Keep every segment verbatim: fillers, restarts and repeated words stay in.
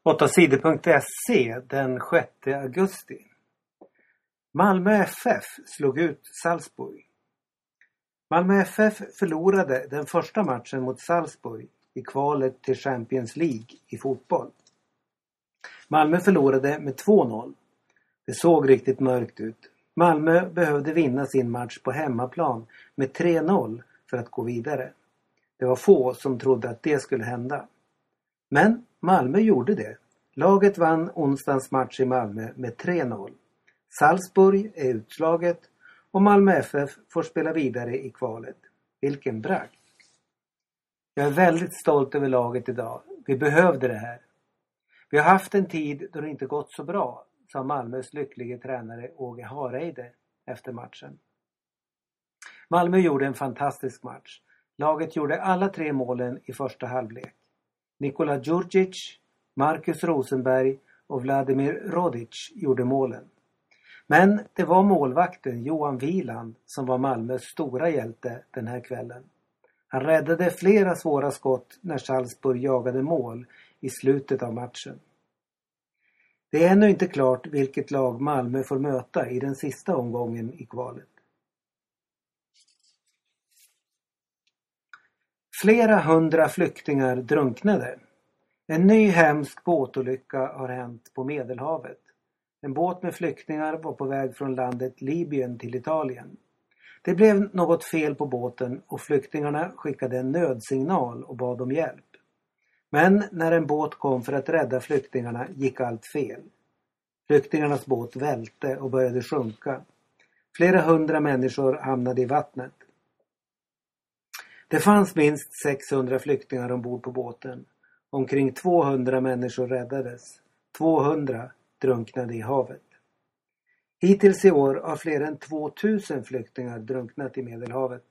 åtta sidor punkt se den sjätte augusti. Malmö F F slog ut Salzburg. Malmö F F förlorade den första matchen mot Salzburg i kvalet till Champions League i fotboll. Malmö förlorade med två noll. Det såg riktigt mörkt ut. Malmö behövde vinna sin match på hemmaplan med tre noll för att gå vidare. Det var få som trodde att det skulle hända. Men Malmö gjorde det. Laget vann onsdagens match i Malmö med tre noll. Salzburg är utslaget och Malmö F F får spela vidare i kvalet. Vilken bragd! Jag är väldigt stolt över laget idag. Vi behövde det här. Vi har haft en tid då det inte gått så bra, sa Malmös lycklige tränare Åge Hareide efter matchen. Malmö gjorde en fantastisk match. Laget gjorde alla tre målen i första halvlek. Nikola Djurdjic, Marcus Rosenberg och Vladimir Rodic gjorde målen. Men det var målvakten Johan Wieland som var Malmös stora hjälte den här kvällen. Han räddade flera svåra skott när Salzburg jagade mål i slutet av matchen. Det är ännu inte klart vilket lag Malmö får möta i den sista omgången i kvalet. Flera hundra flyktingar drunknade. En ny hemsk båtolycka har hänt på Medelhavet. En båt med flyktingar var på väg från landet Libyen till Italien. Det blev något fel på båten och flyktingarna skickade en nödsignal och bad om hjälp. Men när en båt kom för att rädda flyktingarna gick allt fel. Flyktingarnas båt välte och började sjunka. Flera hundra människor hamnade i vattnet. Det fanns minst sexhundra flyktingar ombord på båten. Omkring tvåhundra människor räddades. tvåhundra drunknade i havet. Hittills i år har fler än tvåtusen flyktingar drunknat i Medelhavet.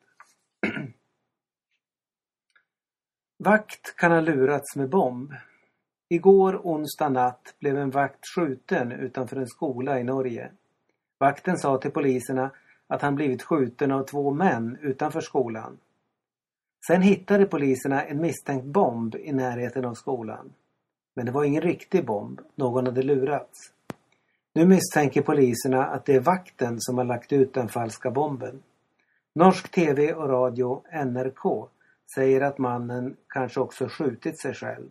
Vakt kan ha lurats med bomb. Igår onsdag natt blev en vakt skjuten utanför en skola i Norge. Vakten sa till poliserna att han blivit skjuten av två män utanför skolan. Sen hittade poliserna en misstänkt bomb i närheten av skolan. Men det var ingen riktig bomb, någon hade lurats. Nu misstänker poliserna att det är vakten som har lagt ut den falska bomben. Norsk tv och radio N R K säger att mannen kanske också skjutit sig själv.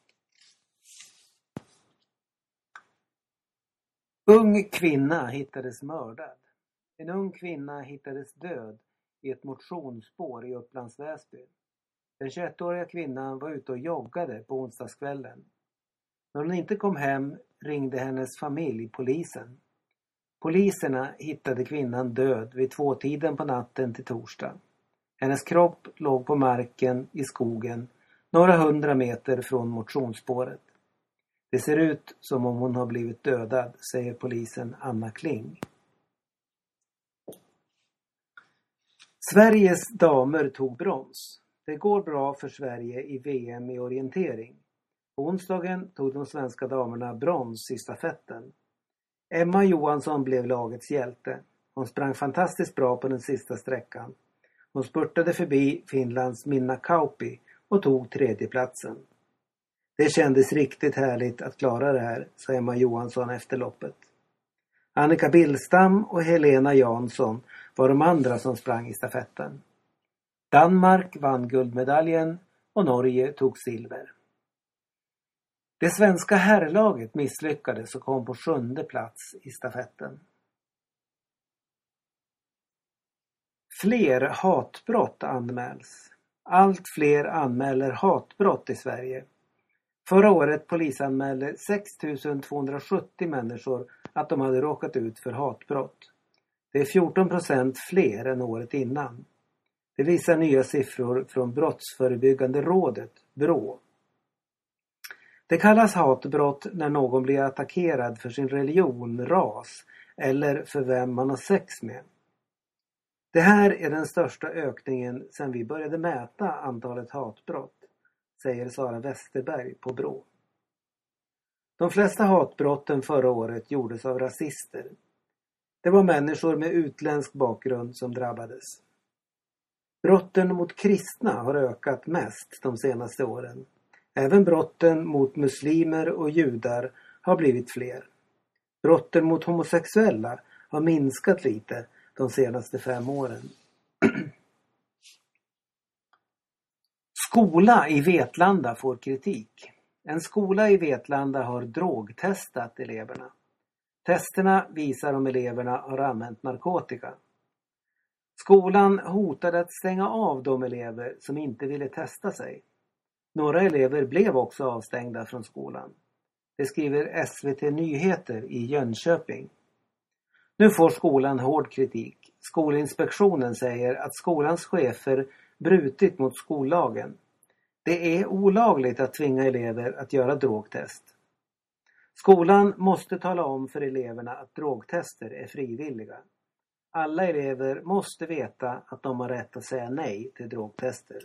Ung kvinna hittades mördad. En ung kvinna hittades död i ett motionsspår i Upplands Väsby. Den tjugoettåriga kvinnan var ute och joggade på onsdagskvällen. När hon inte kom hem ringde hennes familj polisen. Poliserna hittade kvinnan död vid tvåtiden på natten till torsdag. Hennes kropp låg på marken i skogen några hundra meter från motionsspåret. Det ser ut som om hon har blivit dödad, säger polisen Anna Kling. Sveriges damer tog brons. Det går bra för Sverige i V M i orientering. På onsdagen tog de svenska damerna brons i stafetten. Emma Johansson blev lagets hjälte. Hon sprang fantastiskt bra på den sista sträckan. Hon spurtade förbi Finlands Minna Kauppi och tog tredjeplatsen. Det kändes riktigt härligt att klara det här, sa Emma Johansson efter loppet. Annika Billstam och Helena Jansson var de andra som sprang i stafetten. Danmark vann guldmedaljen och Norge tog silver. Det svenska herrlaget misslyckades och kom på sjunde plats i stafetten. Fler hatbrott anmäls. Allt fler anmäler hatbrott i Sverige. Förra året polisanmälde sex tusen tvåhundrasjuttio människor att de hade råkat ut för hatbrott. Det är fjorton procent fler än året innan. Det visar nya siffror från Brottsförebyggande rådet, BRÅ. Det kallas hatbrott när någon blir attackerad för sin religion, ras eller för vem man har sex med. Det här är den största ökningen sedan vi började mäta antalet hatbrott, säger Sara Westerberg på BRÅ. De flesta hatbrotten förra året gjordes av rasister. Det var människor med utländsk bakgrund som drabbades. Brotten mot kristna har ökat mest de senaste åren. Även brotten mot muslimer och judar har blivit fler. Brotten mot homosexuella har minskat lite de senaste fem åren. Skola i Vetlanda får kritik. En skola i Vetlanda har drogtestat eleverna. Testerna visar om eleverna har använt narkotika. Skolan hotade att stänga av de elever som inte ville testa sig. Några elever blev också avstängda från skolan. Det skriver S V T Nyheter i Jönköping. Nu får skolan hård kritik. Skolinspektionen säger att skolans chefer brutit mot skollagen. Det är olagligt att tvinga elever att göra drogtest. Skolan måste tala om för eleverna att drogtester är frivilliga. Alla elever måste veta att de har rätt att säga nej till drogtester.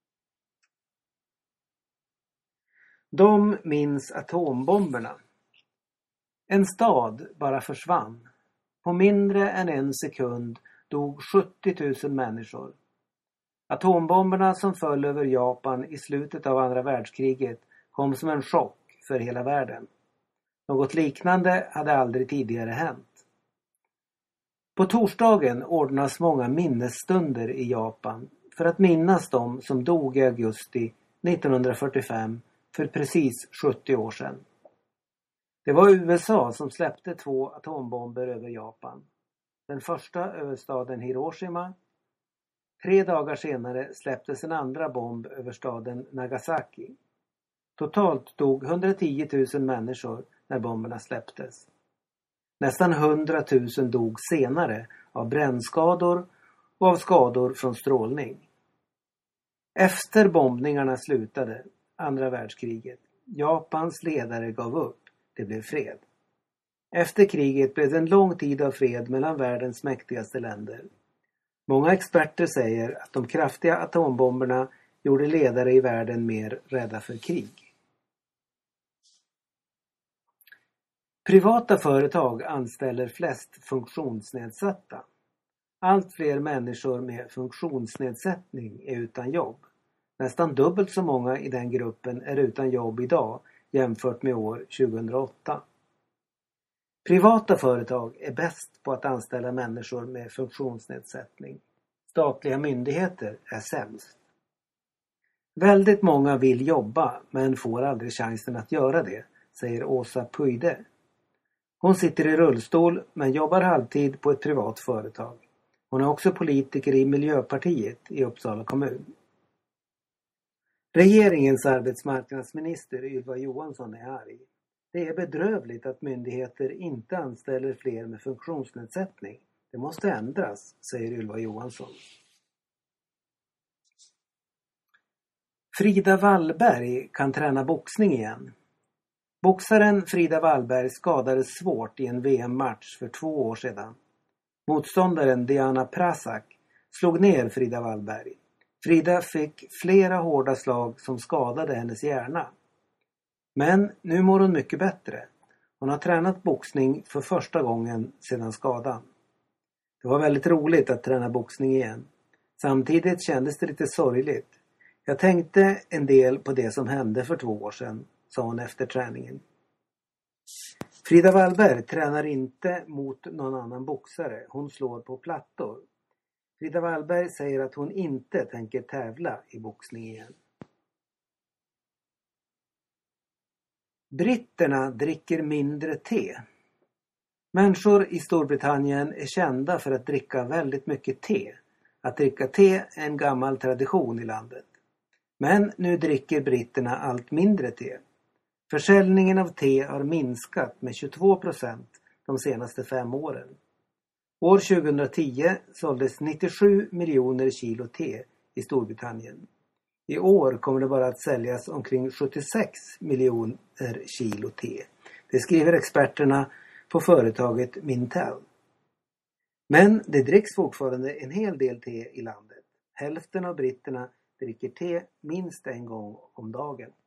De minns atombomberna. En stad bara försvann. På mindre än en sekund dog sjuttio tusen människor. Atombomberna som föll över Japan i slutet av andra världskriget kom som en chock för hela världen. Något liknande hade aldrig tidigare hänt. På torsdagen ordnas många minnesstunder i Japan för att minnas de som dog i augusti nittonhundrafyrtiofem för precis sjuttio år sedan. Det var U S A som släppte två atombomber över Japan. Den första över staden Hiroshima. Tre dagar senare släpptes en andra bomb över staden Nagasaki. Totalt dog hundratio tusen människor när bomberna släpptes. Nästan hundratusen dog senare av brännskador och av skador från strålning. Efter bombningarna slutade andra världskriget. Japans ledare gav upp. Det blev fred. Efter kriget blev det en lång tid av fred mellan världens mäktigaste länder. Många experter säger att de kraftiga atombomberna gjorde ledare i världen mer rädda för krig. Privata företag anställer flest funktionsnedsatta. Allt fler människor med funktionsnedsättning är utan jobb. Nästan dubbelt så många i den gruppen är utan jobb idag jämfört med år tjugohundraåtta. Privata företag är bäst på att anställa människor med funktionsnedsättning. Statliga myndigheter är sämst. Väldigt många vill jobba men får aldrig chansen att göra det, säger Åsa Pujde. Hon sitter i rullstol men jobbar halvtid på ett privat företag. Hon är också politiker i Miljöpartiet i Uppsala kommun. Regeringens arbetsmarknadsminister Ylva Johansson är arg. Det är bedrövligt att myndigheter inte anställer fler med funktionsnedsättning. Det måste ändras, säger Ylva Johansson. Frida Wallberg kan träna boxning igen. Boxaren Frida Wallberg skadades svårt i en V M-match för två år sedan. Motståndaren Diana Prasak slog ner Frida Wallberg. Frida fick flera hårda slag som skadade hennes hjärna. Men nu mår hon mycket bättre. Hon har tränat boxning för första gången sedan skadan. Det var väldigt roligt att träna boxning igen. Samtidigt kändes det lite sorgligt. Jag tänkte en del på det som hände för två år sedan, sa hon efter träningen. Frida Wallberg tränar inte mot någon annan boxare. Hon slår på plattor. Frida Wallberg säger att hon inte tänker tävla i boxning igen. Britterna dricker mindre te. Människor i Storbritannien är kända för att dricka väldigt mycket te. Att dricka te är en gammal tradition i landet. Men nu dricker britterna allt mindre te. Försäljningen av te har minskat med tjugotvå procent de senaste fem åren. År tjugohundratio såldes nittiosju miljoner kilo te i Storbritannien. I år kommer det bara att säljas omkring sjuttiosex miljoner kilo te. Det skriver experterna på företaget Mintel. Men det dricks fortfarande en hel del te i landet. Hälften av britterna dricker te minst en gång om dagen.